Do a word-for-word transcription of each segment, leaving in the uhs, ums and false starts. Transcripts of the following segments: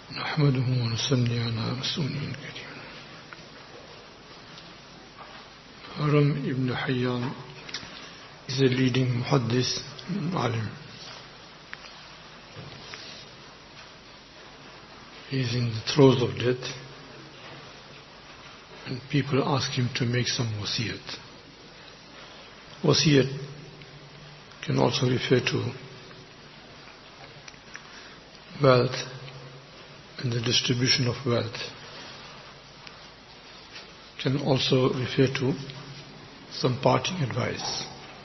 نحمده ونصلي على رسوله الكريم. Haram ibn Hayyan is a leading muhaddis and alim. He is in the throes of death and people ask him to make some wasiyat. Wasiyat can also refer to wealth and the distribution of wealth. Can also refer to some parting advice.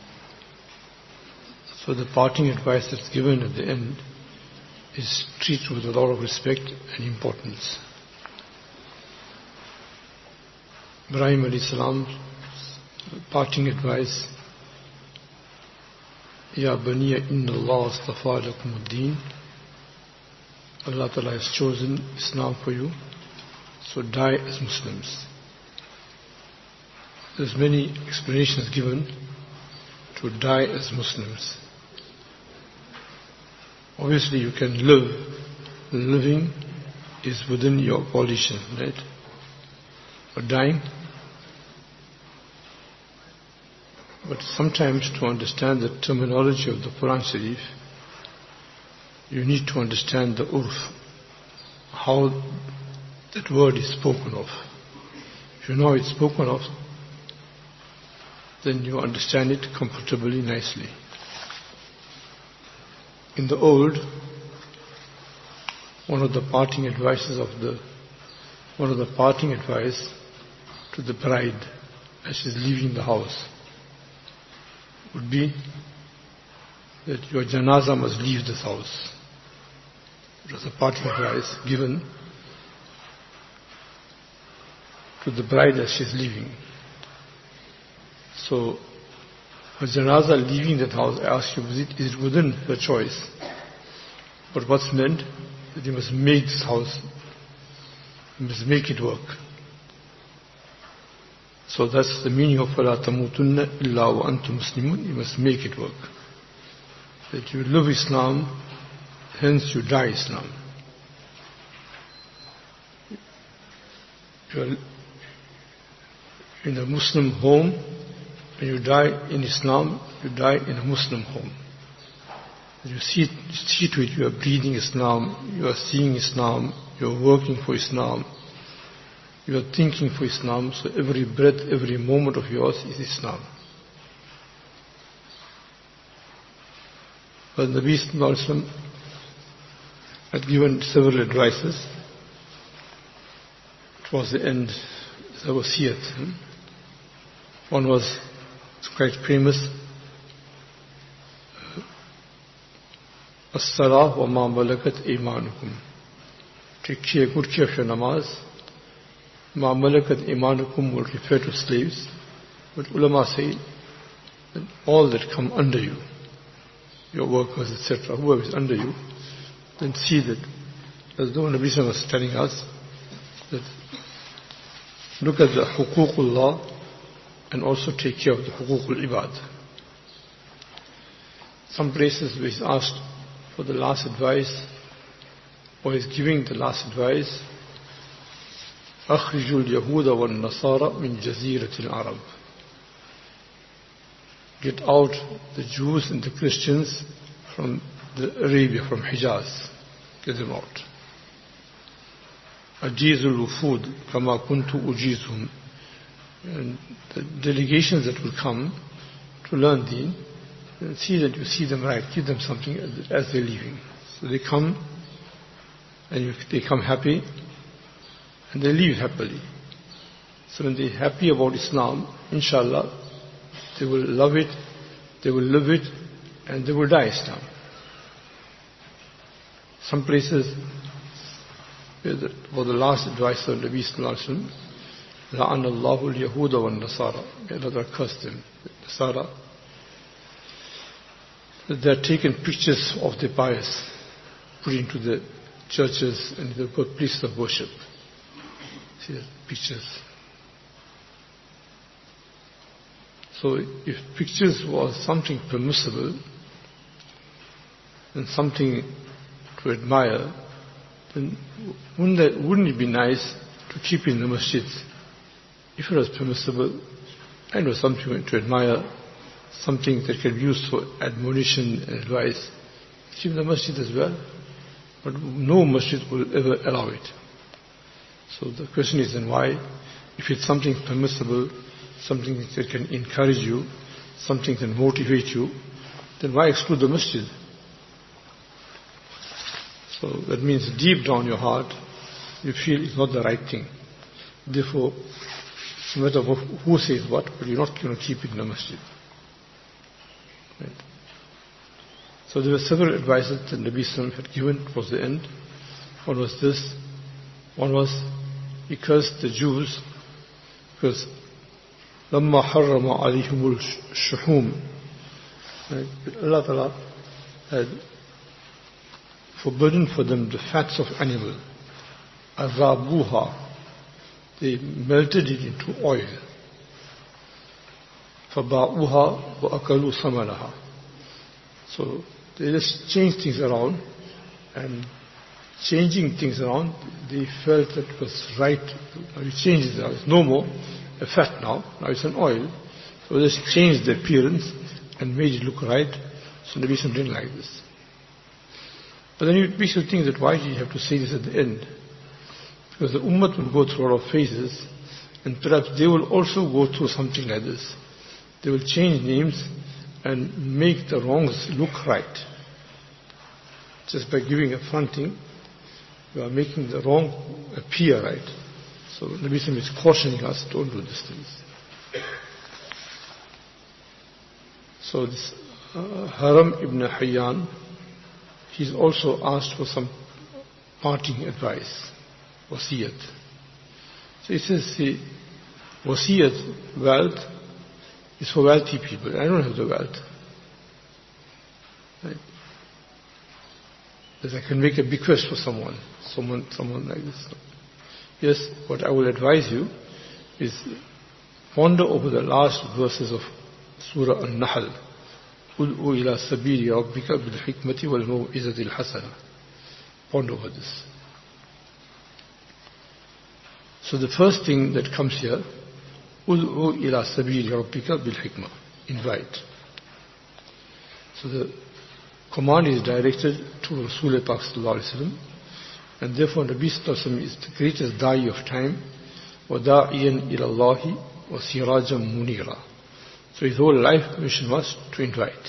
So the parting advice that's given at the end is treated with a lot of respect and importance. Ibrahim alayhi salam's parting advice, Ya baniya inna Allah astafa lakum ad-deen. Allah Ta'ala has chosen Islam for you, so die as Muslims. There's many explanations given to die as Muslims. Obviously you can live. Living is within your volition, right? But dying. But sometimes to understand the terminology of the Quran Sharif, you need to understand the urf, how that word is spoken of. If you know it's spoken of, then you understand it comfortably, nicely. In the old, one of the parting advices of the, one of the parting advice to the bride as she's leaving the house would be that your janazah must leave this house. It was a parting advice given to the bride as she's leaving. So, her janazah leaving that house, I ask you, is it, is it within her choice? But what's meant? That you must make this house, you must make it work. So that's the meaning of فَلَا تَمُوتُنَّ إِلَّا وَأَنْتُمْ مُسْلِمُونَ. You must make it work. That you live Islam, hence you die Islam. You're in a Muslim home, when you die in Islam, you die in a Muslim home. You see, see to it, you are breathing Islam, you are seeing Islam, you are working for Islam, you are thinking for Islam, so every breath, every moment of yours is Islam. But the Nabi Sallallahu Alaihi Wasallam had given several advices. Towards the end, the wasiyat. One was quite famous. As-salah wa ma malakat imanukum. Take care, good care of your namaz. Ma malakat imanukum will refer to slaves. But ulama say that all that come under you, your workers, et cetera, whoever is under you, then see that, as though Nabi Sallallahu was telling us, that look at the huququllah and also take care of the huququl ibad. Some places where he's asked for the last advice, or he's giving the last advice, أخرجوا اليهود والنصارى من جزيرة العرب. Get out the Jews and the Christians from the Arabia, from Hijaz. Get them out. أجيز الوفود كما كنت أجيزهم. And the delegations that will come to learn deen, see that you see them right, give them something as they're leaving. So they come, and you, they come happy, and they leave happily. So when they're happy about Islam, inshallah, they will love it, they will live it, and they will die Islam. Some places, for the last advice of Nabi Sallallahu Alaihi Wasallam, لَعَنَ اللَّهُ الْيَهُودَ وَالنَّصَارَى. May Allah curse them. Nasara. They are taken pictures of the pious, put into the churches and the places of worship. See the pictures. So if pictures was something permissible and something to admire, then wouldn't, that, wouldn't it be nice to keep in the masjid, if it was permissible, and was something to admire, something that can be used for admonition and advice, keep in the masjid as well. But no masjid will ever allow it. So the question is then why, if it's something permissible, something that can encourage you, something that can motivate you, then why exclude the masjid? So that means deep down your heart, you feel it's not the right thing. Therefore, no matter who says what, but you're not going to keep it in the masjid. Right? So there were several advices that Nabi Sallallahu Alaihi Wasallam had given towards the end. One was this. One was, he cursed the Jews because لَمَّا حَرَّمَ عَلَيْهِمُ الشُّحُومِ, Allah Ta'ala had forbidden for them the fats of animal. أَذَابُوهَا, they melted it into oil. فَبَاعُوهَا وَأَكَلُوا ثَمَنَهَا, so they just changed things around, and changing things around, they felt that it was right. Now you change it now, it's no more a fat now, now it's an oil. So they just changed the appearance and made it look right. So Nabi Sallallahu didn't like this. But then it makes you think that why did you have to say this at the end? Because the ummah will go through a lot of phases, and perhaps they will also go through something like this. They will change names and make the wrongs look right. Just by giving a fronting, you are making the wrong appear right. So Nabi Sallallahu is cautioning us, don't do these things. So this uh, Haram ibn Hayyan, he's also asked for some parting advice, wasiyat. So he says, see, wasiyat, wealth, is for wealthy people. I don't have the wealth. Right? That I can make a bequest for someone, someone, someone like this. Yes, what I will advise you is ponder over the last verses of Surah An-Nahl. Ud'u ila sabili rabbika bil hikmati wal maw'izati al-hasana. Ponder over this. So the first thing that comes here, Ud'u ila sabili rabbika bil hikmah. Invite. So the command is directed to Rasulullah Pak Sallallahu Alaihi Wasallam, and therefore Nabi Sallallahu Alaihi Wasallam is the greatest da'i of time, وَدَاعِيًا إِلَى اللَّهِ وَسِرَاجًا مُنِيرًا. So his whole life mission was to invite.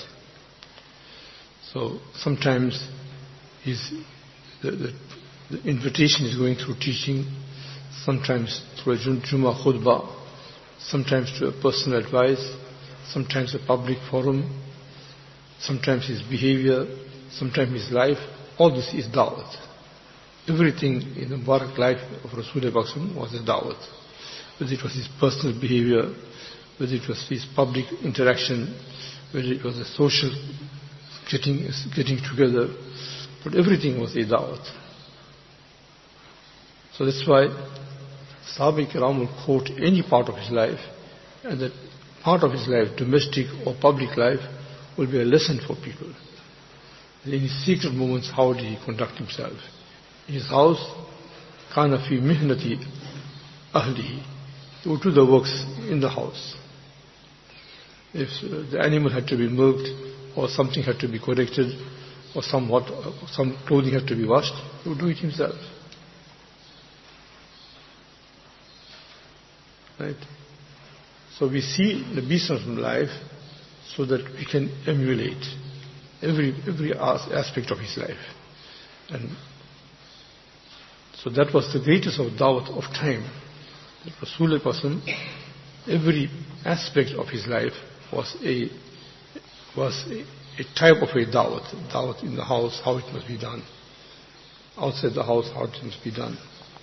So sometimes his, the, the, the invitation is going through teaching, sometimes through a Jummah khutbah, sometimes to a personal advice, sometimes a public forum, sometimes his behavior, sometimes his life. All this is da'wat. Everything in the Mubarak life of Rasulullah was a da'wat. Whether it was his personal behavior, whether it was his public interaction, whether it was a social getting, getting together, but everything was a da'wat. So that's why Sahaba Kiram will quote any part of his life, and that part of his life, domestic or public life, will be a lesson for people. In his secret moments, how did he conduct himself? In his house, kana fi mihnati ahlihi. He would do the works in the house. If uh, the animal had to be milked, or something had to be corrected, or somewhat, uh, some clothing had to be washed, he would do it himself. Right? So we see the business of life so that we can emulate every every aspect of his life. And so that was the greatest of da'wat of time. That Rasulullah, every aspect of his life was a was a, a type of a da'wat. Da'wat in the house, how it must be done. Outside the house, how it must be done.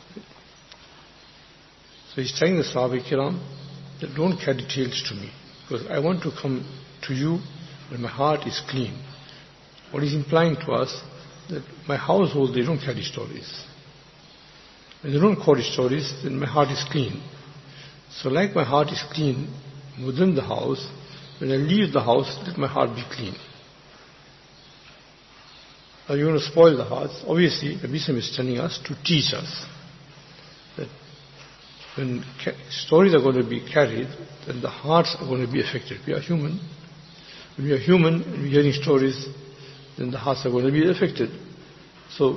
So he's telling the Sahaba Kiram that don't carry tales to me, because I want to come to you when my heart is clean. What he's implying to us, that my household, they don't carry stories. When they don't carry stories, then my heart is clean. So like my heart is clean within the house, when I leave the house, let my heart be clean. Are you going to spoil the hearts? Obviously, the Nabi is telling us to teach us that when ca- stories are going to be carried, then the hearts are going to be affected. We are human. When we are human and we're hearing stories, then the hearts are going to be affected. So,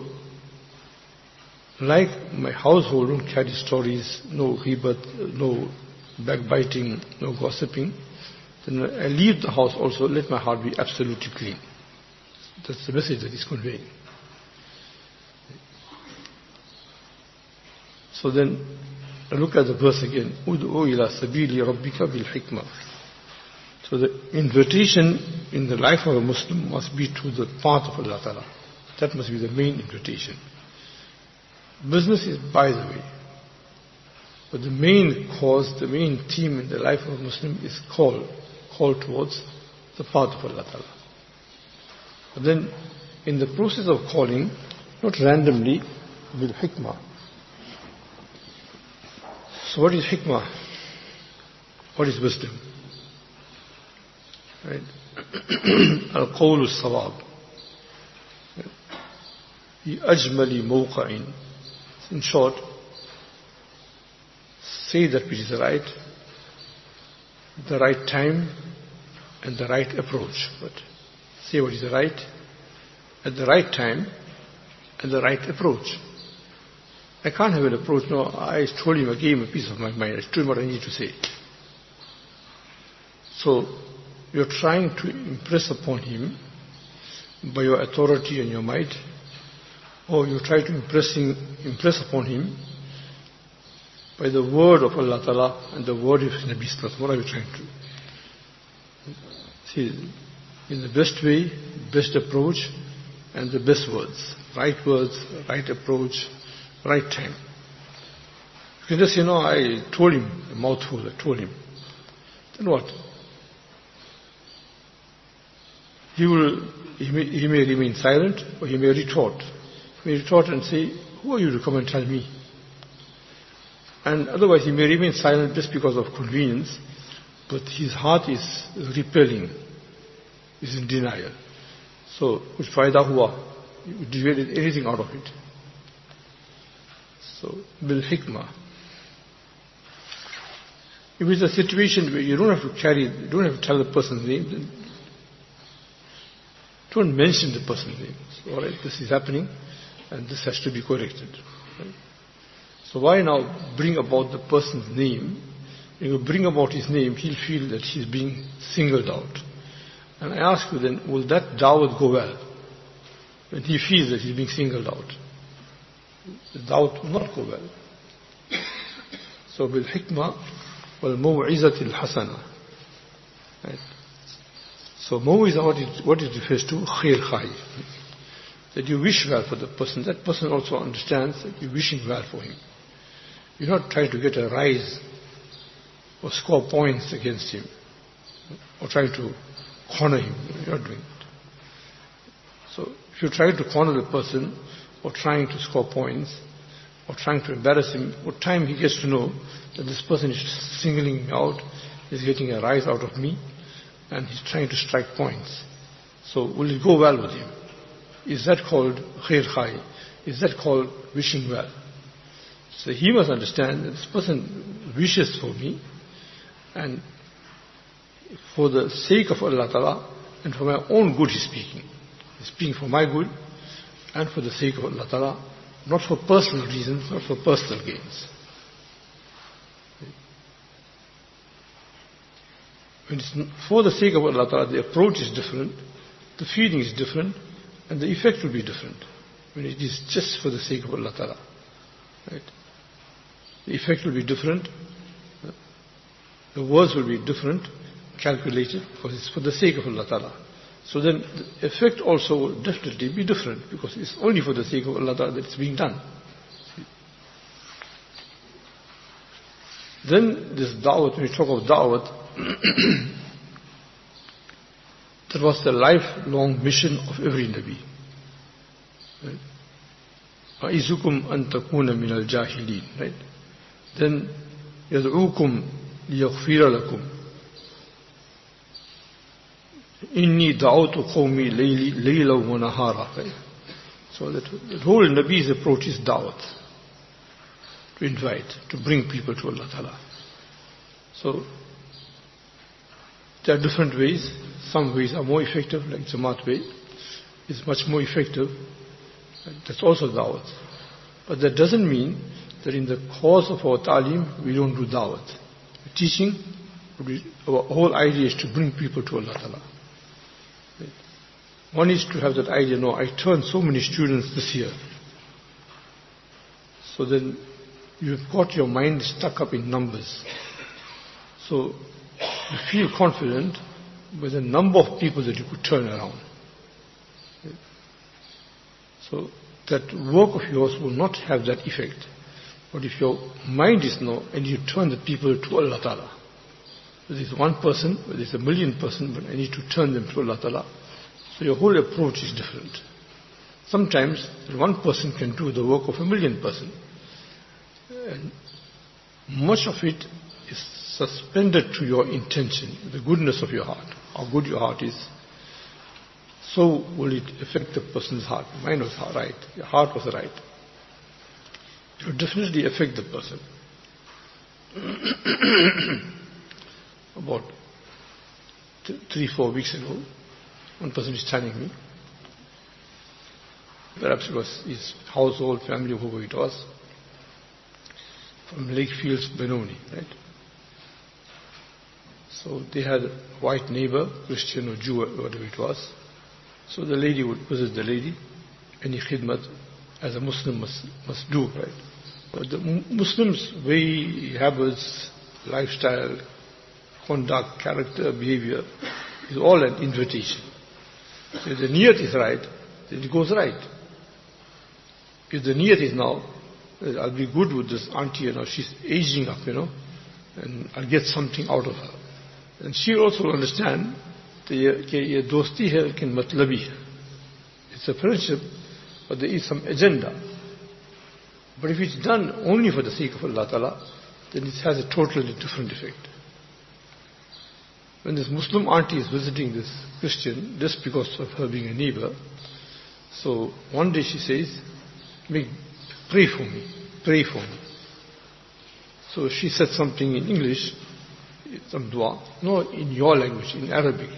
like my household don't carry stories, no ghibat, no backbiting, no gossiping, then when I leave the house also, let my heart be absolutely clean. That's the message that he's conveying. So then, look at the verse again. Ud'u ila sabili rabbika bil hikmah. So the invitation in the life of a Muslim must be to the path of Allah Ta'ala. That must be the main invitation. Business is by the way. But the main cause, the main theme in the life of a Muslim is call. Call towards the path of Allah Ta'ala. But then, in the process of calling, not randomly, bil hikmah. So what is hikmah? What is wisdom? Right? Al-qawl al-sawab. Fi ajmali mawqa'in. In short, say that which is right, the right time, and the right approach. But say what is right, at the right time, and the right approach. I can't have an approach. No, I told him, I gave him a piece of my mind. I told him what I need to say. So, you're trying to impress upon him by your authority and your might, or you try to impress, him, impress upon him by the word of Allah Ta'ala and the word of Nabi Sallallahu. What are you trying to do? See, in the best way, best approach, and the best words. Right words, right approach, right time. You can just say, no, I told him, a mouthful, I told him. Then what? He will, he may, he may remain silent, or he may retort. He may retort and say, who are you to come and tell me? And otherwise he may remain silent just because of convenience, but his heart is repelling, is in denial. So, kuch fayda hua? Did you get anything out of it? So, bil hikmah. If it's a situation where you don't have to carry, you don't have to tell the person's name, then don't mention the person's name. So, all right, this is happening, and this has to be corrected. Right? So why now bring about the person's name? When you bring about his name, he'll feel that he's being singled out. And I ask you then, will that da'wat go well? When he feels that he's being singled out, the da'wat will not go well. So bil hikmah wal maw'izati al hasana. Right? So maw'iza, what it, what it refers to, khair khai. That you wish well for the person. That person also understands that you're wishing well for him. You're not trying to get a rise or score points against him or trying to corner him. You're not doing it. So if you're trying to corner the person or trying to score points or trying to embarrass him, what time he gets to know that this person is singling me out, is getting a rise out of me, and he's trying to strike points. So will it go well with him? Is that called khair khai? Is that called wishing well? So he must understand that this person wishes for me, and for the sake of Allah Ta'ala and for my own good he's speaking. He's speaking for my good and for the sake of Allah Ta'ala, not for personal reasons, not for personal gains. When it's for the sake of Allah Ta'ala, the approach is different, the feeling is different, and the effect will be different. When it is just for the sake of Allah Ta'ala. Right? The effect will be different, the words will be different, calculated, because it's for the sake of Allah Ta'ala. So then the effect also will definitely be different, because it's only for the sake of Allah Ta'ala that it's being done. Then this da'wat, when we talk of da'wat, that was the lifelong mission of every Nabi. A'izukum an takuna min al-jahilin. Right? Then yad'ukum liyaghfira lakum. Inni da'awtu qawmi layla wa nahara. So that the whole Nabi's approach is da'wat, to invite, to bring people to Allah Ta'ala. So there are different ways. Some ways are more effective, like Jamaat way is much more effective. That's also da'wat. But that doesn't mean that in the course of our ta'lim, we don't do da'wat. Teaching, our whole idea is to bring people to Allah Ta'ala. One is to have that idea, no, I turned so many students this year. So then you've got your mind stuck up in numbers. So you feel confident with the number of people that you could turn around. So that work of yours will not have that effect. But if your mind is no, and you turn the people to Allah Ta'ala, whether it's one person, whether it's a million person, but I need to turn them to Allah Ta'ala. So your whole approach is different. Sometimes one person can do the work of a million person. And much of it is suspended to your intention, the goodness of your heart, how good your heart is. So will it affect the person's heart. Mine was right, your heart was right. It will definitely affect the person. About th- three, four weeks ago, one person is telling me, perhaps it was his household, family, whoever it was, from Lakefields, Benoni, right? So they had a white neighbor, Christian or Jew, or whatever it was. So the lady would visit the lady, any khidmat, as a Muslim must, must do, right? But the Muslims' way, habits, lifestyle, conduct, character, behavior is all an invitation. So if the niyat is right, then it goes right. If the niyat is now, I'll be good with this auntie, you know, she's aging up, you know, and I'll get something out of her. And she also will understand that ye dosti hai lekin matlabi hai. It's a friendship, but there is some agenda. But if it's done only for the sake of Allah Ta'ala, then it has a totally different effect. When this Muslim auntie is visiting this Christian, just because of her being a neighbor, so one day she says, "Make, pray for me, pray for me." So she said something in English, some dua, no, in your language, in Arabic.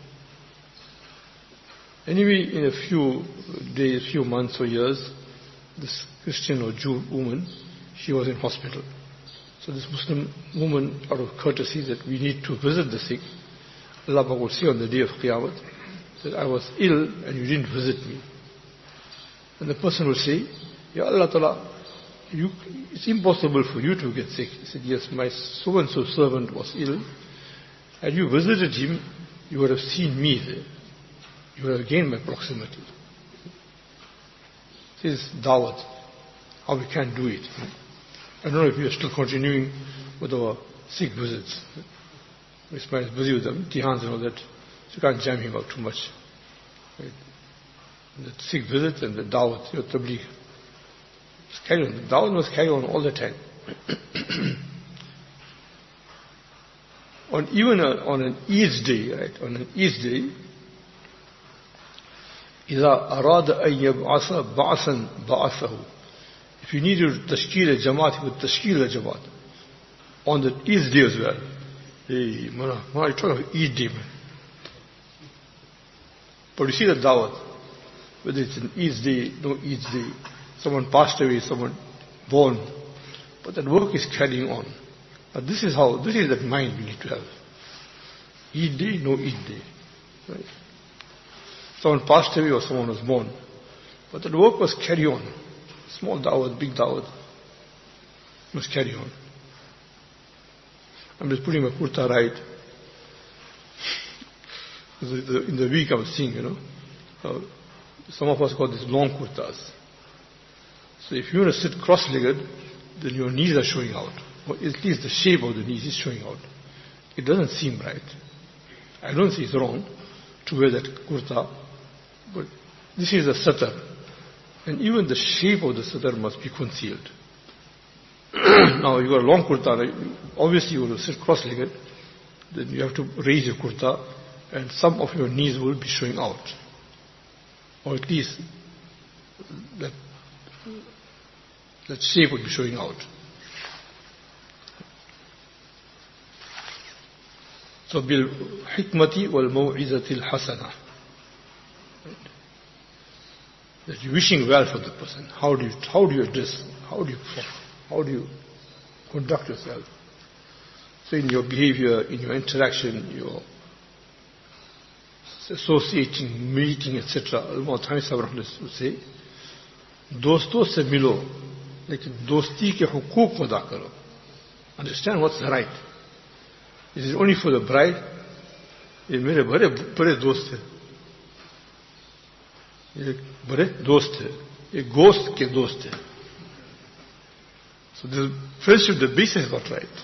Anyway, in a few days, few months or years, this Christian or Jew woman, she was in hospital. So this Muslim woman, out of courtesy that we need to visit the sick, Allah will say on the day of Qiyamah that I was ill and you didn't visit me. And the person will say, Ya Allah Ta'ala, you, it's impossible for you to get sick. He said, yes, my so-and-so servant was ill. Had you visited him, you would have seen me there. You would have gained my proximity. This is da'wat, how we can do it. I don't know if we are still continuing with our sick visits. Ismail is busy with the imtihans and all that, so you can't jam him out too much. Right? The sick visits and the da'wat, your tabligh. Just carry on. The da'wat must carry on all the time. on even a, on an Eid day, right? On an Eid day, إذا أراد أن يبعث بعثا بعثه. If you need to tashkeel a jamaat, he would tashkeel a jamaat. On the Eid day as well. Hey, man, man, you talk of Eid day, man. But you see the da'wat, whether it's an Eid day, no Eid day, someone passed away, someone born, but that work is carrying on. But this is how, this is that mind we need to have. Eid day, no Eid day. Right? Someone passed away or someone was born. But that work must carry on. Small da'wat, big da'wat, must carry on. I'm just putting my kurta right. In the week I was seeing, you know, uh, some of us got these long kurtas. So if you want to sit cross-legged, then your knees are showing out. Or at least the shape of the knees is showing out. It doesn't seem right. I don't say it's wrong to wear that kurta, but this is a satar. And even the shape of the satar must be concealed. Now you got a long kurta, obviously you will sit cross-legged, then you have to raise your kurta and some of your knees will be showing out. Or at least that, that shape would be showing out. So, bil hikmati wal maw'izatil hasana. That you're wishing well for the person. How do you how do you address? How do you how do you conduct yourself? So in your behavior, in your interaction, your associating, meeting, et cetera. Al-Mu'tami Sahib would say, दोस्तों से मिलो, लेकिन दोस्ती के हुकूक को अदा करो. Understand what's the right. This is only for the bride. ये मेरे बड़े बड़े दोस्त हैं. ये बड़े दोस्त हैं. ये गोश्त के दोस्त हैं. So the friendship, the basis is not right.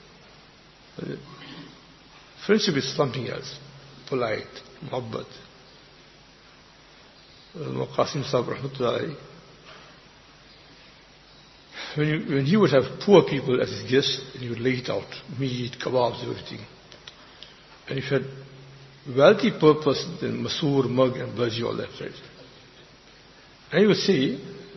Friendship is something else. Polite, muhabbat. Qasim Sahib rahmatullahi, when, you, when he would have poor people as his guests, and he would lay it out, meat, kebabs, everything. And if you had wealthy purpose, then masoor, mug and burji, all that, right? And he would say,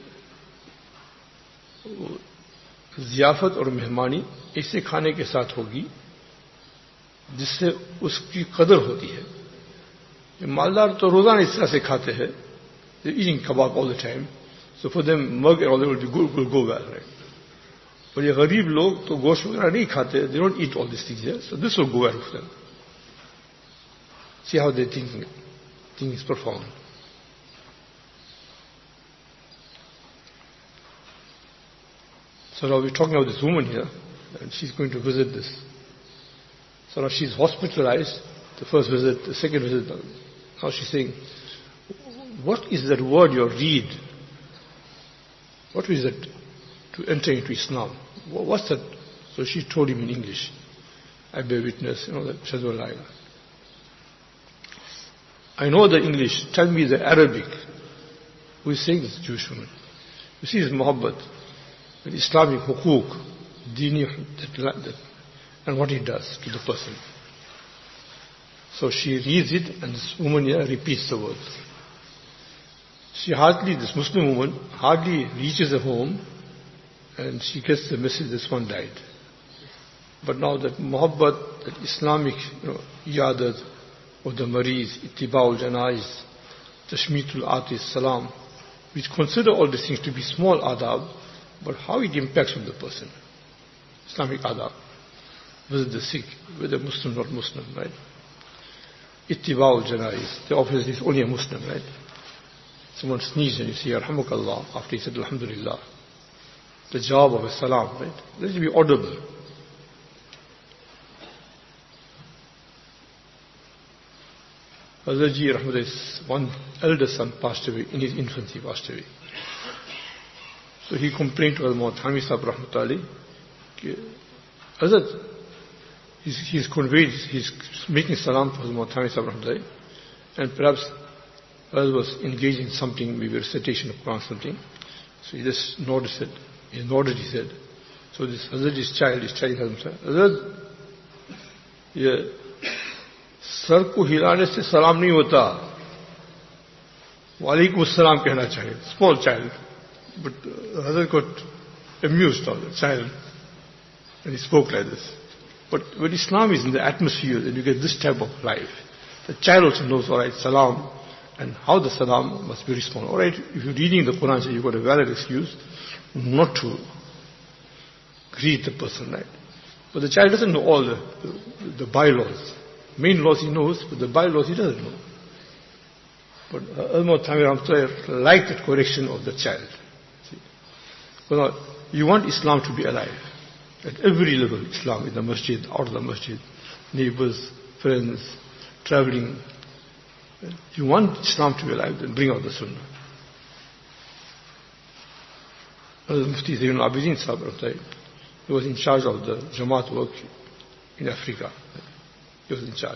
ज़ियाफत और मेहमानी ऐसे खाने के साथ होगी जिससे उसकी कदर होती है. ये मालदार तो रोजाना इस तरह से खाते हैं. They're eating kebab all the time. So for them, mug and all that will be good, will go well, right? But ये गरीब लोग तो गोश्त वगैरह नहीं खाते. They don't eat all these things here. So this will go well for them. See how they think, think is profound. So now we're talking about this woman here, and she's going to visit this. So now she's hospitalized, the first visit, the second visit. Now she's saying, what is that word you read? What is it to enter into Islam? What's that? So she told him in English, I bear witness, you know, that Shahadu la ilaha. I know the English, tell me the Arabic. Who is saying this, Jewish woman? You see, it's muhabbat, the Islamic hukuk, dini, that, that, and what he does to the person. So she reads it, and this woman here repeats the words. She hardly, this Muslim woman, hardly reaches her home, and she gets the message this one died. But now that muhabbat, that Islamic, you know, iyadat of the mariz, ittiba'ul janaiz, tashmitul atis, salam, which consider all these things to be small adab, but how it impacts on the person. Islamic adab. Visit the sick, whether Muslim or not Muslim, right? Ittiba'ul janaiz, the obviously is only a Muslim, right? Someone sneezes and you say, Yarhamukallah, after he said, Alhamdulillah. The jawab of a salam, right? Let it be audible. Hazrat Ji Rahmatullah, one elder son passed away, in his infancy passed away. So he complained to Hazrat Muhammad Sahib Rahmatullah, Hazrat, he's, he's conveyed, he's making salam for Hazrat Muhammad Sahib Rahmatullah, and perhaps Hazrat was engaged in something, maybe recitation of Quran, something. So he just noticed it. He nodded, he said. So this Hazrat, his child, is telling Hazrat, Hazrat, yeah, सर को हिलाने से सलाम नहीं होता, वालेकुम अस्सलाम कहना चाहिए. Small child, but Hazrat got amused of the child, and he spoke like this. But when Islam is in the atmosphere, then you get this type of life. The child also knows, all right, salam, and how the salam must be responded. All right, if you're reading the Quran, so you've got a valid excuse not to greet the person, right? But the child doesn't know all the, the, the bylaws. Main laws he knows, but the bylaws he doesn't know. But Al-Mu'tami Rahmatullah liked that correction of the child. See? Well, you want Islam to be alive. At every level, Islam, in the masjid, out of the masjid, neighbors, friends, traveling. If you want Islam to be alive, then bring out the Sunnah. Mufti Zainul Abidin Sahib Rahmatullah, he was in charge of the Jamaat work in Africa. He was in charge.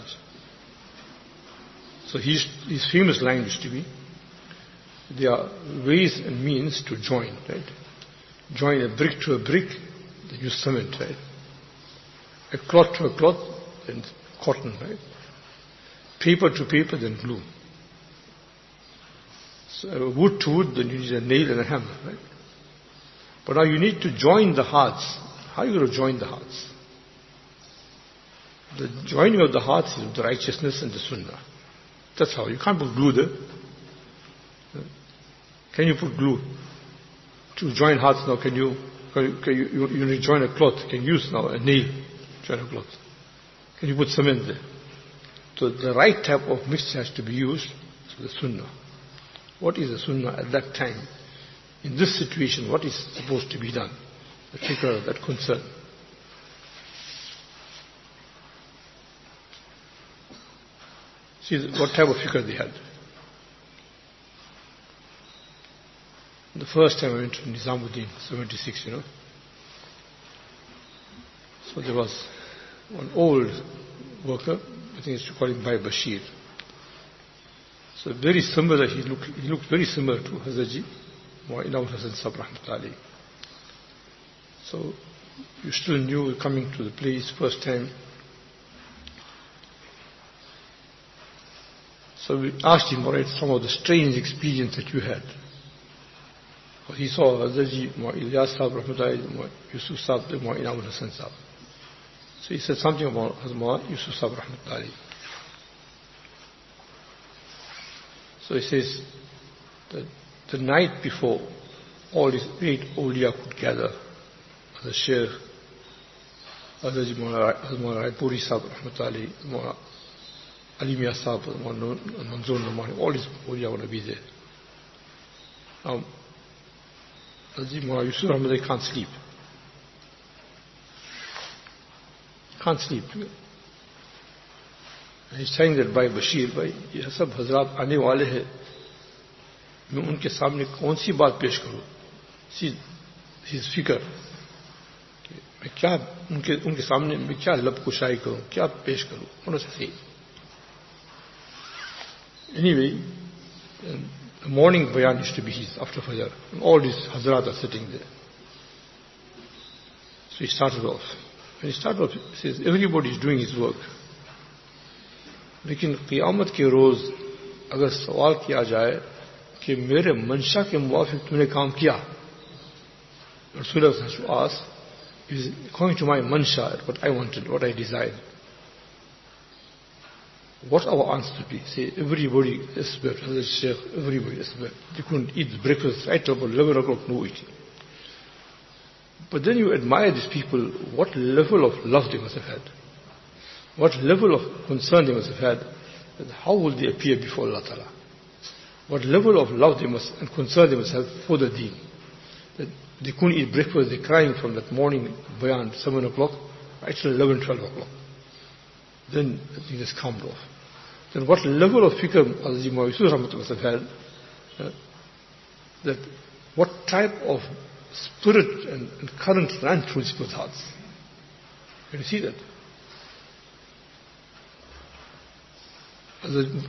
So his, his famous line used to be, there are ways and means to join, right? Join a brick to a brick, then use cement, right? A cloth to a cloth, then cotton, right? Paper to paper, then glue. So wood to wood, then you need a nail and a hammer, right? But now you need to join the hearts. How are you going to join the hearts? The joining of the hearts is with the righteousness and the sunnah. That's how. You can't put glue there. Can you put glue? To join hearts now, can you, can you, can you, you, you need to join a cloth. Can you use now a nail, join a cloth? Can you put cement there? So the right type of mixture has to be used, so the sunnah. What is the sunnah at that time? In this situation, what is supposed to be done? The fikr of that concern. See what type of fikr they had. The first time I went to Nizamuddin, seventy-six, you know. So there was one old worker, I think it's to call him Bhai Bashir. So very similar, he looked, he looked very similar to Hazrat Mu'inawar Hasan Sahib Rahmatullahi. So you still knew coming to the place first time. So we asked him, all right, some of the strange experience that you had. He saw Hazrat Ilyas Sahib Rahmatullahi, Yusuf Sahib, Mu'inawar Hasan Sahib. So he said something about Hazrat Yusuf Sahib Rahmatullahi. So he says that the night before, all these eight awliya could gather. The Shaykh, Hazrat Maulana Raipuri Sahib Rahmatullahi, Maulana Ali Mian Sahib, Maulana Manzoor Numani, all these awliya want to be there. Now, Hazrat Maulana Yusuf Rahmatullahi can't sleep. Can't sleep. And he's saying that by Bashir, by ये सब हजरात आने वाले हैं, मैं उनके सामने कौन सी बात पेश करूं? See his figure. मैं क्या उनके उनके सामने मैं क्या लब कुशाई करूं, क्या पेश करूं? What does he say? Anyway, the morning bayan used to be his after Fajr. And all these Hazrat are sitting there. So he started off. When he started off, he says, everybody is doing his work. लेकिन क़ियामत के रोज अगर सवाल किया जाए कि मेरे मंशा के मुवाफिक तुमने काम किया, Rasulullah has to ask, is according to my mansha, what I wanted, what I desired. What our answer to be? Say, everybody is bed, Sheikh, everybody is bed. They couldn't eat breakfast right up at eleven o'clock, no eating. But then you admire these people, what level of love they must have had. What level of concern they must have had. And how will they appear before Allah Ta'ala? What level of love they must and concern they must have for the deen. That they couldn't eat breakfast, they're crying from that morning bayan, seven o'clock, right till eleven, twelve o'clock. Then the thing is calmed off. Then what level of fikr Hazrat Maulana Yusuf Rahmatullah must have had, uh, that what type of spirit and, and current ran through his people's hearts. Can you see that? Hazrat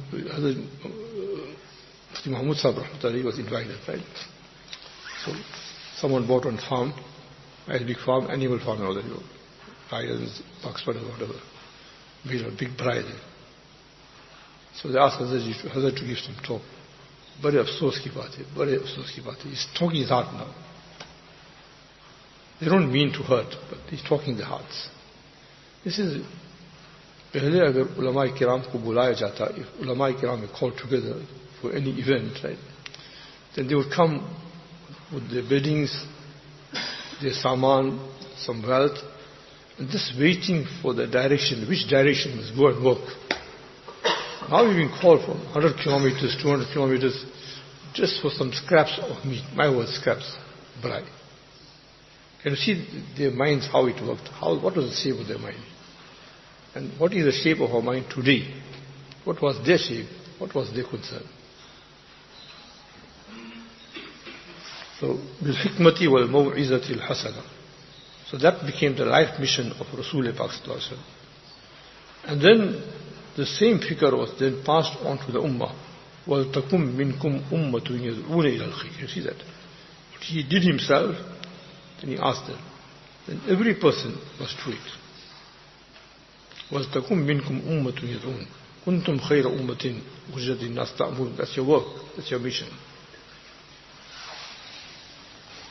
Mufti Mahmud Sahib Rahmatullah was invited, right? So someone bought one farm, a big farm, animal farm, all that, you know, lions, bucks, whatever, whatever. Made a big bride. So they asked Hazrat, Hazrat to give some talk. Bade afsos ki baat hai, bade afsos ki baat hai. He's talking his heart now. They don't mean to hurt, but he's talking their hearts. This is, पहले अगर उलमा किराम को बुलाया जाता, if ulama kiram were called together for any event, right, then they would come with their beddings, their saman, some wealth, and just waiting for the direction, which direction must go and work. Now we've been called from one hundred kilometers, two hundred kilometers, just for some scraps of meat. My word, scraps, brai. Can you see their minds, how it worked? How, what was the shape of their mind? And what is the shape of our mind today? What was their shape? What was their concern? So, bil-hikmati wal-maw'izati al-hasana. So that became the life mission of Rasul Pak Sallallahu Alaihi Wasallam. And then the same fikr was then passed on to the ummah. وَلْتَكُمْ مِنْكُمْ أُمَّةٌ يَدْعُونَ إِلَى الْخَيْرِ. You see that? What he did himself, then he asked them. Then every person must do it. وَلْتَكُمْ مِنْكُمْ أُمَّةٌ يَدْعُونَ كُنْتُمْ خَيْرَ أُمَّةٍ وُجَدِ النَّاسِ تَأْمُرُونَ. That's your work. That's your mission.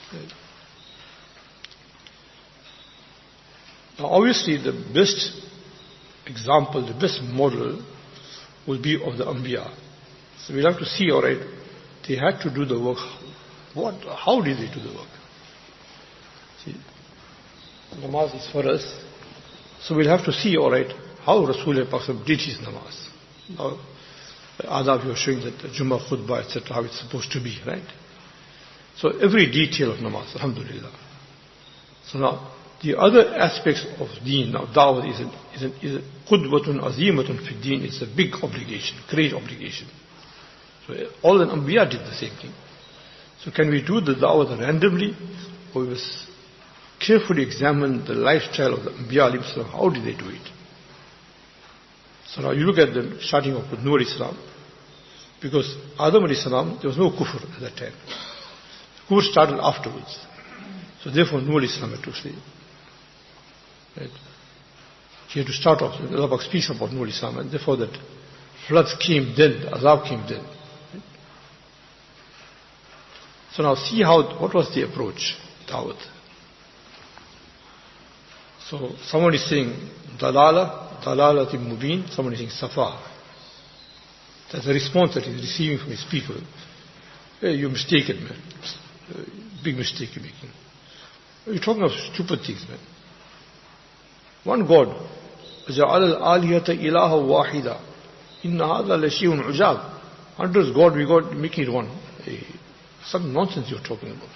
Now obviously the best example, the best model will be of the Anbiya. So we'll have to see, alright, they had to do the work. What, how did they do the work? See, namaz is for us. So we'll have to see, alright, how Rasulullah did his namaz. Now, Adab, you were showing that the Jummah khutbah, et cetera, how it's supposed to be, right? So every detail of namaz, alhamdulillah. So now, the other aspects of deen, of da'wah, is a, is a, is a qudwatun azimatun fi deen. It's a big obligation, great obligation. So all the Anbiya did the same thing. So can we do the da'wah randomly, or we must carefully examine the lifestyle of the Anbiya alayhi salam? How did they do it? So now you look at the starting off with Nuh alayhi salam, because Adam alayhi salam, there was no kufr at that time. Kufr started afterwards. So therefore Nuh alayhi salam had to say, right? He had to start off. Allah speaks about Nuh alayhi salam, and therefore that floods came then, the azab came then. Right? So now see how, what was the approach, Dawud? So someone is saying dalala, dalala mubin, someone is saying safa. That's the response that he's receiving from his people. Hey, you're mistaken, man. Uh, big mistake you're making. You're talking of stupid things, man. One God. جَعَلَ الْآلِهَةَ إِلَهَ وَاحِدًا إِنَّ هَذَا لَشَيْءٌ عُجَابٌ. Hundreds God, we got making it one. Hey, some nonsense you're talking about.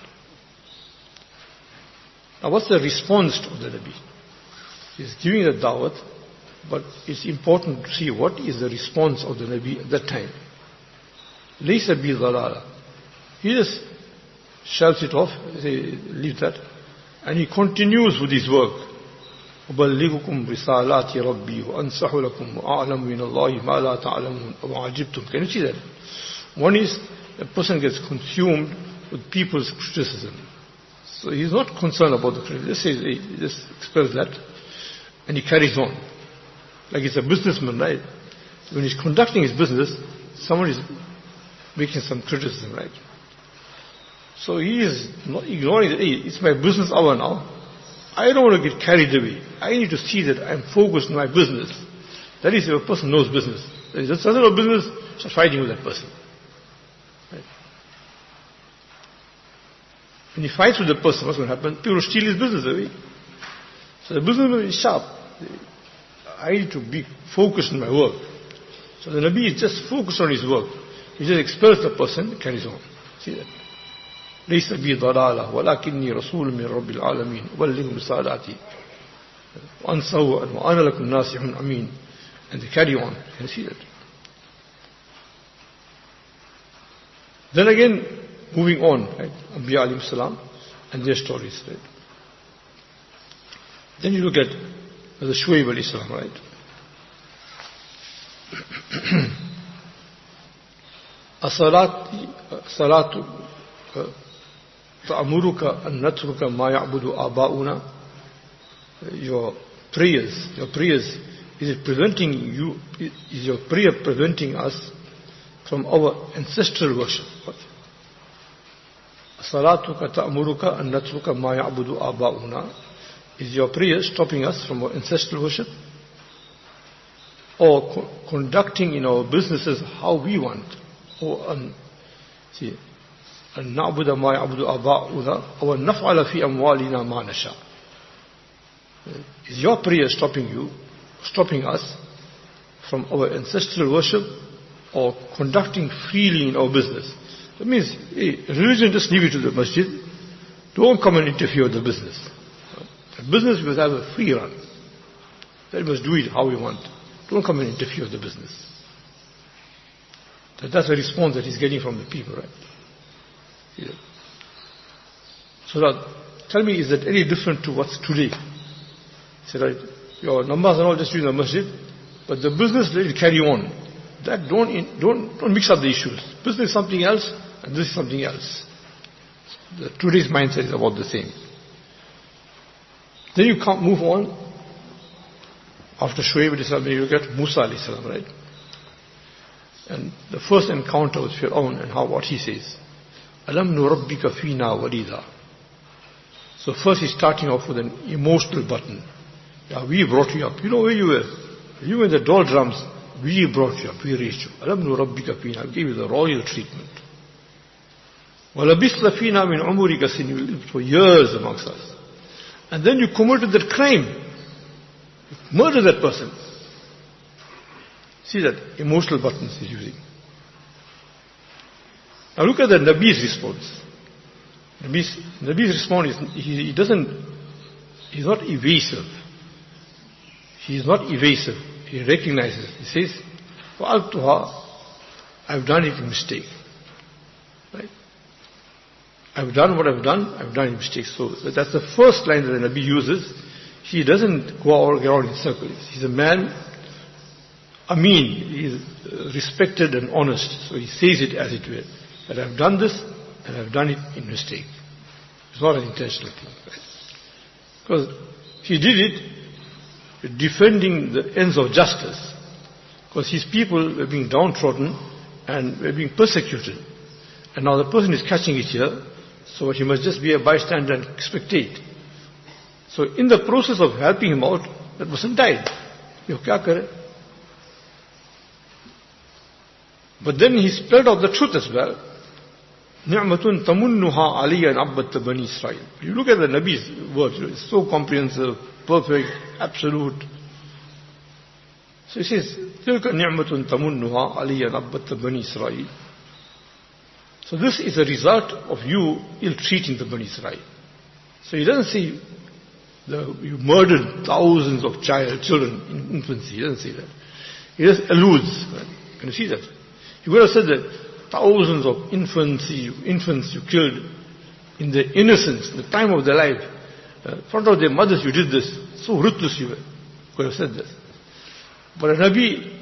Now what's the response to the Nabi? He's giving the da'wat, but it's important to see what is the response of the Nabi at that time. لَيْسَ بِضَلَالَ. He just shelves it off, say, leave that, and he continues with his work. أُبَلِّغُكُمْ رِسَالَاتِ رَبِّي وَأَنْصَحُ لَكُمْ وَأَعْلَمُ مِنَ اللَّهِ مَا لَا تَعْلَمُونَ وَعَجِبْتُمْ. Can you see that? One is, a person gets consumed with people's criticism. So he's not concerned about the criticism. Just, says, he just expels that, and he carries on. Like it's a businessman, right? When he's conducting his business, someone is making some criticism, right? So he is not ignoring that, hey, it's my business hour now. I don't want to get carried away. I need to see that I'm focused on my business. That is, if a person knows business. If he doesn't know business, start fighting with that person. Right? When he fights with the person, what's going to happen? People will steal his business away. So the businessman is sharp. I need to be focused on my work. So the Nabi is just focused on his work. He just expels the person, carries on. See that? ليس بي ضلالة ولكني رسول من رب العالمين أبلغ رسالاتي وأنصح وأنا لكم ناصح أمين. And they carry on. Can you see that? Then again, moving on, right? Anbiya alayhi salam and their stories, right? Then you look at the Shuaib alayhi salam, right? الصلاة صلاة تأمرك أن نترك ما يعبد آباؤنا. Your prayers, your prayers, is it preventing you, is your prayer preventing us from our ancestral worship? صلاتك تأمرك أن نترك ما يعبد آباؤنا. Is your prayer stopping us from our ancestral worship? Or co- conducting in our businesses how we want? Or um, see, أن نعبد ما يعبد آباؤنا أو نفعل في أموالنا ما نشاء. Is your prayer stopping you, stopping us from our ancestral worship, or conducting freely in our business? That means, hey, religion, just leave it to the masjid. Don't come and interfere with the business. The business must have a free run. We must do it how we want. Don't come and interfere with the business. That, that's the response that he's getting from the people, right? Yeah. So that, tell me, is that any different to what's today? Say, right, your numbers are all just doing the masjid, but the business, let it carry on. That don't, in, don't, don't mix up the issues. Business is something else, and this is something else. The, today's mindset is about the same. Then you can't move on. After Shuaib alayhi salam, you get Musa alayhi salam, right? And the first encounter with Fir'aun, and how, what he says. Alam nurabbika fina walida. So first he's starting off with an emotional button. Yeah, we brought you up. You know where you were? You were in the doldrums. We brought you up. We raised you. Alamnu rabbika fina. We gave you the royal treatment. وَلَبِثْتَ فِينَا مِنْ عُمُرِكَ سِنِينَ. You lived for years amongst us. And then you committed that crime. You murdered that person. See that emotional buttons he's using. Now look at the Nabi's response. Nabi's, Nabi's response is, he, he doesn't, he's not evasive. He's not evasive. He recognizes. He says, فَعَلْتُهَا, I've done it in mistake. Right? I've done what I've done, I've done it in mistake. So that's the first line that the Nabi uses. He doesn't go around in circles. He's a man, Ameen, he's respected and honest. So he says it as it were. That I've done this, and I've done it in mistake. It's not an intentional thing. Right? Because he did it defending the ends of justice. Because his people were being downtrodden and were being persecuted. And now the person is catching it here, so he must just be a bystander and spectate. So in the process of helping him out, that person died. Yo, kya kare? But then he spelled out the truth as well. نِعْمَةٌ تَمُنُّهَا عَلِيًّا عَبَّدْتَ بَنِي إِسْرَائِيل. You look at the Nabi's words, it's so comprehensive, perfect, absolute. So he says, تِلْكَ نِعْمَةٌ تَمُنُّهَا عَلِيًّا عَبَّدْتَ بَنِي إِسْرَائِيل. So this is a result of you ill-treating the Bani Israel. So he doesn't say, the, you murdered thousands of child, children in infancy. He doesn't say that. He just alludes. Right? Can you see that? He would have said that thousands of infancy, infants you killed in their innocence, in the time of their life. Uh, in front of their mothers you did this. So ruthless you were. Could have said this. But a Nabi,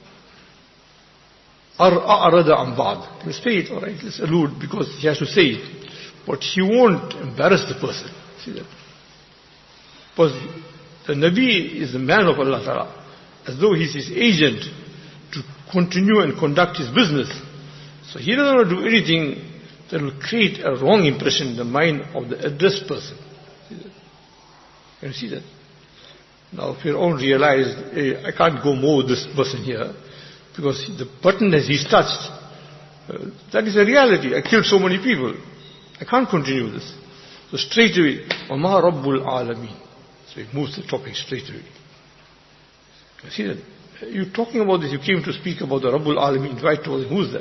أَرَدَ عَنْ بَعْض. He will say it, alright, let's allude because he has to say it. But he won't embarrass the person. See that? Because the Nabi is the man of Allah Ta'ala. As though he's his agent to continue and conduct his business. So he doesn't want to do anything that will create a wrong impression in the mind of the addressed person. See that? Can you see that? Now Fir'aun realized, hey, I can't go more with this person here, because the button that he's touched, uh, that is a reality. I killed so many people. I can't continue this. So straight away, وَمَا رَبُّ الْعَالَمِينَ. So he moves the topic straight away. You see that? You're talking about this, you came to speak about the Rabbul Alameen. Right to him, who's that?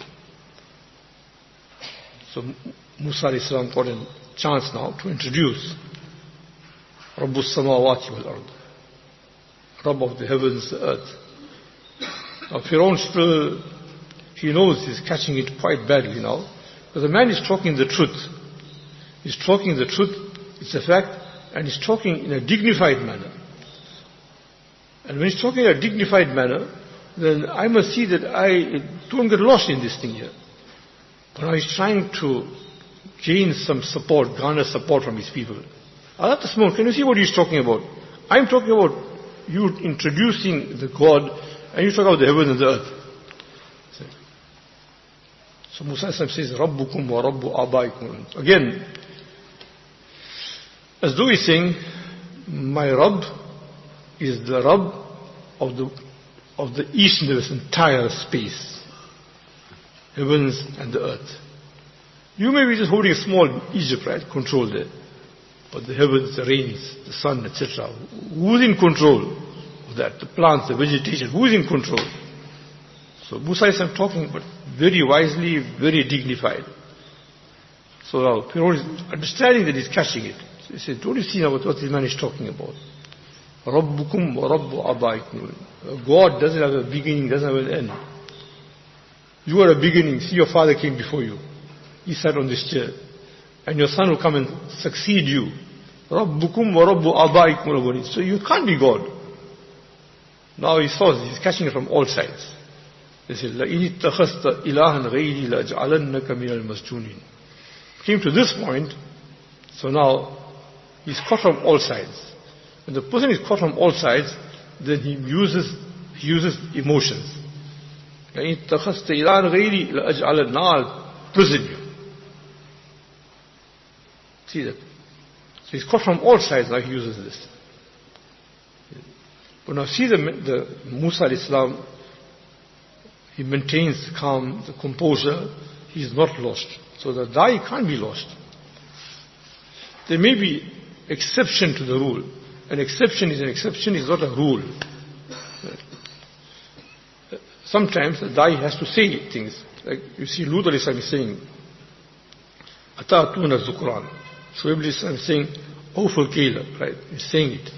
So Musa alayhi salam got a chance now to introduce Rabbus Samawati wal Ard, Rabb of the heavens, the earth. Now Fir'aun still, he knows he's catching it quite badly now, because the man is talking the truth. He's talking the truth, it's a fact, and he's talking in a dignified manner. And when he's talking in a dignified manner, then I must see that I don't get lost in this thing here. But now he's trying to gain some support, garner support from his people. Allah Tasmon, can you see what he's talking about? I'm talking about you introducing the God, and you talk about the heaven and the earth. So Musa says, Rabbukum wa Rabbu Abaikum. Again, as though he's saying, my Rabb is the Rabb of the of the east and the west, entire space, heavens and the earth. You may be just holding a small Egypt, right? Control there. But the heavens, the rains, the sun, et cetera. Who's in control of that? The plants, the vegetation, who's in control? So Musa is talking, but very wisely, very dignified. So now Pharaoh is understanding that he's catching it. So he said, don't you see now what this man is talking about? Rabbukum wa Rabbu Abaikum. God doesn't have a beginning, doesn't have an end. You are a beginning. See, your father came before you. He sat on this chair. And your son will come and succeed you. Rabbukum wa Rabbu Abaikum. So you can't be God. Now he saw, he's catching it from all sides. They said, لَإِنِ اتَّخَذْتَ إِلَهًا غَيْرِي لَأَجْعَلَنَّكَ مِنَ الْمَسْجُونِينَ. Came to this point, so now he's caught from all sides. When the person is caught from all sides, then he uses he uses emotions. لَإِنِ اتَّخَذْتَ إِلَهًا غَيْرِي لَأَجْعَلَنَّ. Now I'll prison you. See that? So he's caught from all sides, now he uses this. But now see the, the Musa alayhi salam, he maintains calm, the composure, he is not lost. So the da'i can't be lost. There may be exception to the rule. An exception is an exception, is not a rule. Sometimes the da'i has to say things. Like you see Lut alayhi salam is saying, Atatuna Zukran. Shuaib alayhi salam is saying, awful killer, right? He's saying it.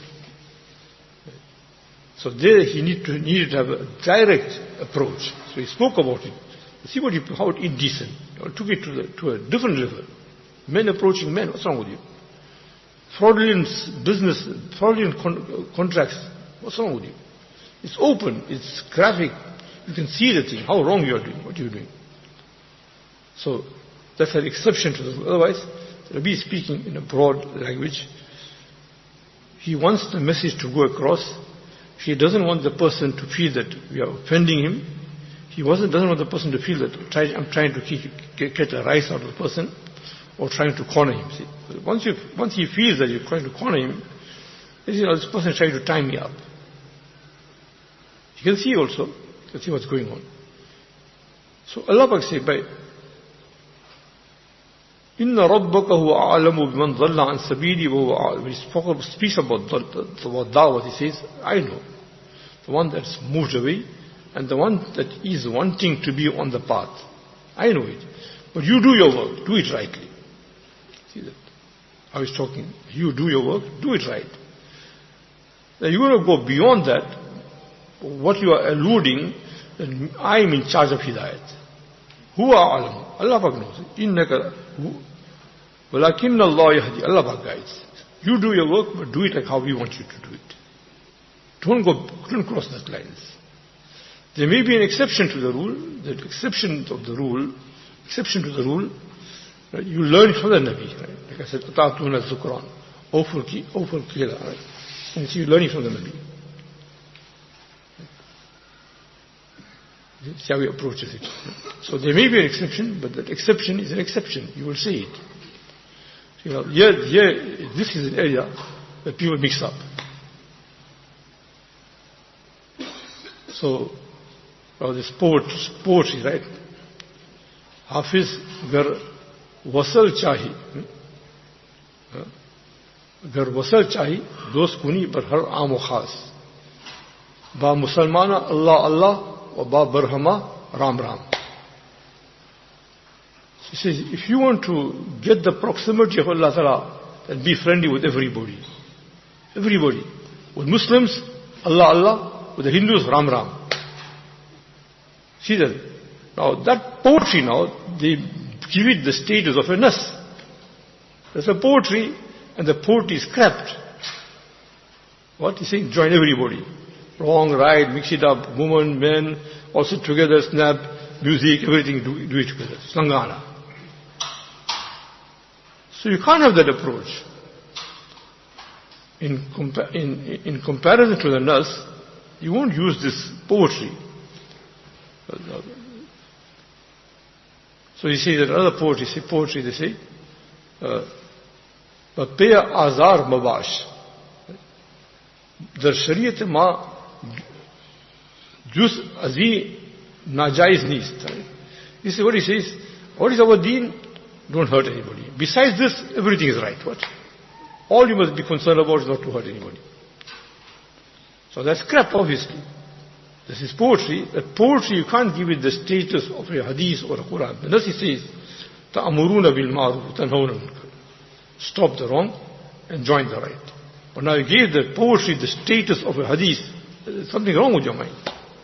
So there he need to, needed to have a direct approach. So he spoke about it. See what you, how indecent. You took it to, the, to a different level. Men approaching men, what's wrong with you? Fraudulent business, fraudulent con- contracts, what's wrong with you? It's open, it's graphic. You can see the thing, how wrong you are doing, what you are doing. So that's an exception to the rule. Otherwise, Rabbi is speaking in a broad language. He wants the message to go across. He doesn't want the person to feel that we are offending him. He wasn't, doesn't want the person to feel that try, I'm trying to keep, get, get a rise out of the person or trying to corner him. See? Once, you, once he feels that you're trying to corner him, you know, this person is trying to tie me up. You can see also, you can see what's going on. So Allah Pak said, by Inna rabbaka huwa a'lamu biman dhalla an sabili wa huwa a'lamu. When he speaks about, about da'wah, he says, I know. The one that's moved away and the one that is wanting to be on the path. I know it. But you do your work. Do it rightly. See that? I was talking. You do your work. Do it right. Now you're going to go beyond that. What you are alluding, I am in charge of Hidayat. Huwa a'lamu. Allah Pak knows. Innaka walakinna Allah yahdi. Allah Pak guides. You do your work, but do it like how we want you to do it. Don't go, don't cross that lines. There may be an exception to the rule. The exception of the rule, exception to the rule, right? You learn it from the Nabi, right? Like I said, Atatuna Zukran, awful ki, awful killer, right? And so you learn it from the Nabi. See how he approaches it. So there may be an exception, but that exception is an exception. You will see it. You know, here, here, this is an area that people mix up. So, well, this poet, poetry, right? Hafiz gar wasal chahi. Gar wasal chahi, dost kuni bar har aam o khas. Ba Musalmana Allah Allah. Ba Barhama Ram Ram. He says, if you want to get the proximity of Allah Ta'ala, then be friendly with everybody. Everybody. With Muslims, Allah Allah. With the Hindus, Ram Ram. See that? Now that poetry now, they give it the status of a nas. There's a poetry, and the poetry is scrapped. What? He's saying, join everybody. Wrong, right, mix it up, women, men, all sit together, snap, music, everything, do, do it together. Slangana. So you can't have that approach. In, compa- in, in comparison to the nas, you won't use this poetry. So you see that other poetry, say poetry, they say, Bapaya Azar Mabash. Dar Shariat Ma Jus Azi Najaiz Nist. This is what he says. What is our deen? Don't hurt anybody. Besides this, everything is right. What? All you must be concerned about is not to hurt anybody. So that's crap, obviously. This is poetry. That poetry, you can't give it the status of a hadith or a Quran. And thus he says, Ta'amuruna bil ma'ruf tanhawna munkar. Stop the wrong and join the right. But now you gave the poetry the status of a hadith. There's something wrong with your mind.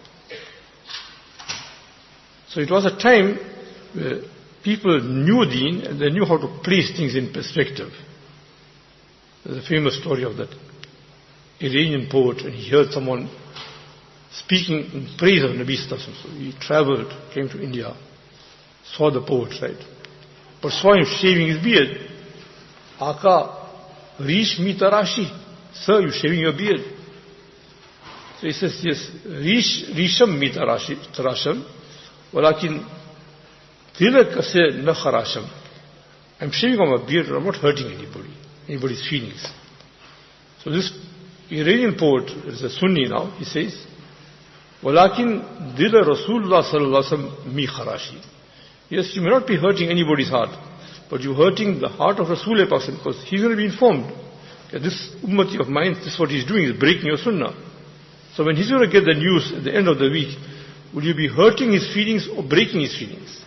So it was a time where people knew deen and they knew how to place things in perspective. There's a famous story of that Iranian poet, and he heard someone speaking in praise of Nabi Sallallahu Alaihi Wasallam. So he traveled, came to India, saw the poet, right? But saw him shaving his beard. Aka, Rish mi tarashi. Sir, you shaving your beard. So he says, yes, Rish, Risham mi tarashi, tarasham. Walakin, tilak se na kharasham. I'm shaving on my beard, I'm not hurting anybody. anybody's feelings. So this Iranian poet is a Sunni now, he says, وَلَكِنْ دِلَ رَسُولُ اللَّهِ صَلَّى اللَّهُ عَلَيْهِ وَسَلَّمَ مِي خَرَاشِي. Yes, you may not be hurting anybody's heart, but you're hurting the heart of Rasulullah because he's going to be informed that this ummati of mine, this is what he's doing, is breaking your sunnah. So when he's going to get the news at the end of the week, will you be hurting his feelings or breaking his feelings?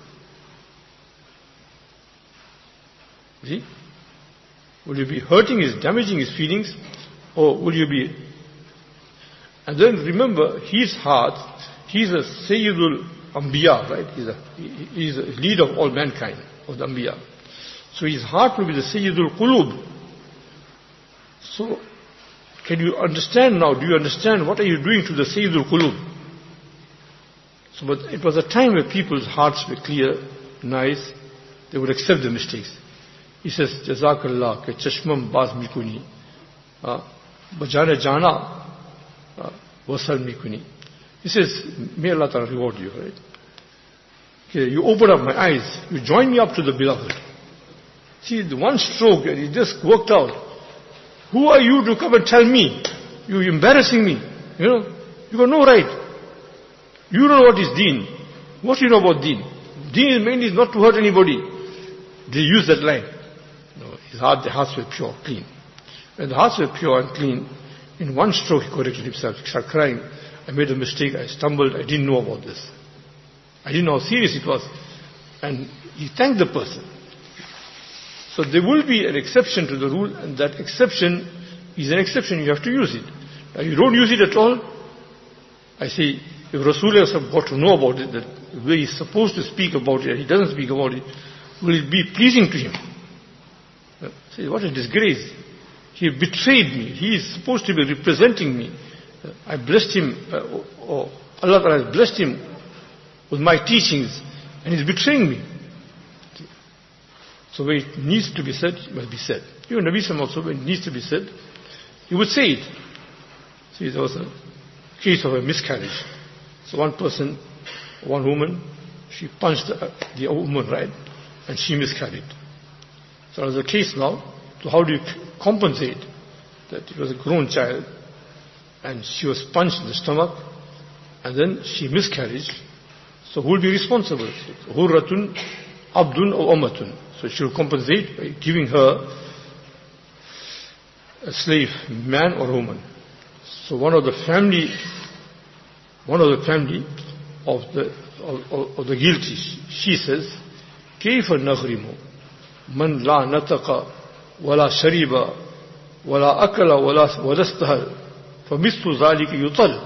See? Will you be hurting his, damaging his feelings, or will you be... And then remember, his heart, he's a Sayyidul Anbiya, right? He's a, he's a leader of all mankind, of the Anbiya. So his heart will be the Sayyidul Qulub. So, can you understand now, do you understand what are you doing to the Sayyidul Qulub? So, but it was a time where people's hearts were clear, nice, they would accept the mistakes. He says, Jazakallah, ke chashmam baz mikuni, bajane jana, wasal mikuni. He says, may Allah Ta'ala reward you, right? Okay, you open up my eyes, you join me up to the beloved. See, the one stroke, and it just worked out. Who are you to come and tell me? You're embarrassing me. You know, you got no right. You don't know what is deen. What do you know about deen? Deen is mainly not to hurt anybody. They use that line. No, his heart, the hearts were pure, clean. When the hearts were pure and clean, in one stroke he corrected himself. He started crying. I made a mistake. I stumbled. I didn't know about this. I didn't know how serious it was. And he thanked the person. So there will be an exception to the rule, and that exception is an exception. You have to use it. Now you don't use it at all. I say, if Rasulullah got to know about it, that the way he's supposed to speak about it, and he doesn't speak about it, will it be pleasing to him? Say, what a disgrace. He betrayed me. He is supposed to be representing me. I blessed him, uh, or Allah Ta'ala has blessed him with my teachings, and he's betraying me. So when it needs to be said, it must be said. Even Nabi Sallallahu also, when it needs to be said, he would say it. See, there was a case of a miscarriage. So one person, one woman, she punched the, the woman, right? And she miscarried. So there was a case now, so how do you compensate that it was a grown child and she was punched in the stomach and then she miscarried. So who will be responsible? Hurratun, Abdun or Ummatun. So she will compensate by giving her a slave, man or woman. So one of the family, one of the family of the of, of, of the guilty, she says, كيف نغرم من لا نطق ولا شرب ولا أكل ولا ولا استهل فمثل ذلك يطل.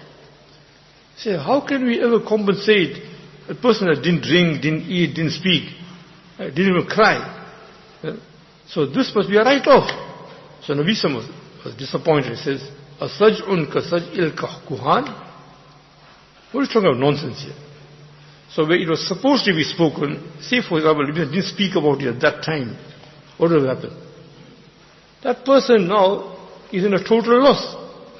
Say, how can we ever compensate a person that didn't drink, didn't eat, didn't speak, didn't even cry? So this must be a write-off. So Nabi Sallallahu was, was disappointed. He says, "Asaj'un kasaj'il kuhan." What is talking about nonsense here? So where it was supposed to be spoken, say for example, if he didn't speak about it at that time, what would have happened? That person now is in a total loss.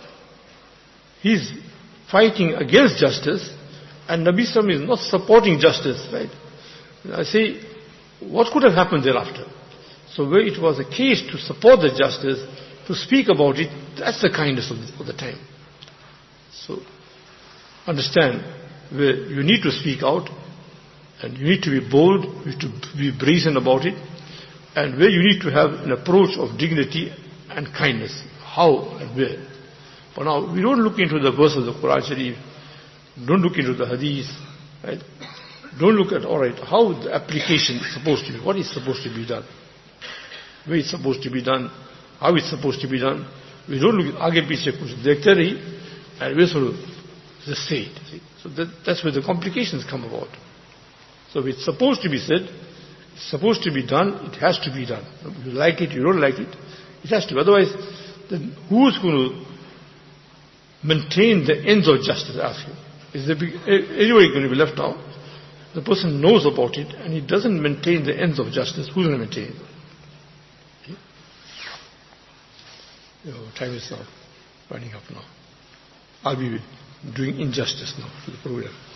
He's fighting against justice, and Nabi Sallallahu is not supporting justice, right? I say, what could have happened thereafter? So where it was a case to support the justice, to speak about it, that's the kindness of the, of the time. So understand, where you need to speak out, and you need to be bold, you need to be brazen about it, and where you need to have an approach of dignity and kindness. How and where. But now, we don't look into the verses of the Quran Sharif, don't look into the Hadith, right? Don't look at, alright, how the application is supposed to be, what is supposed to be done, where it's supposed to be done, how it's supposed to be done. We don't look at aage piche kuch dekhte rahi, and we sort of just say it. See? So that, that's where the complications come about. So if it's supposed to be said, it's supposed to be done, it has to be done. If you like it, you don't like it, it has to be. Otherwise, then who's going to maintain the ends of justice, ask you? Is there anybody going to be left out? The person knows about it and he doesn't maintain the ends of justice. Who's going to maintain it? Okay? You know, time is now running up now. I'll be doing injustice now to the program.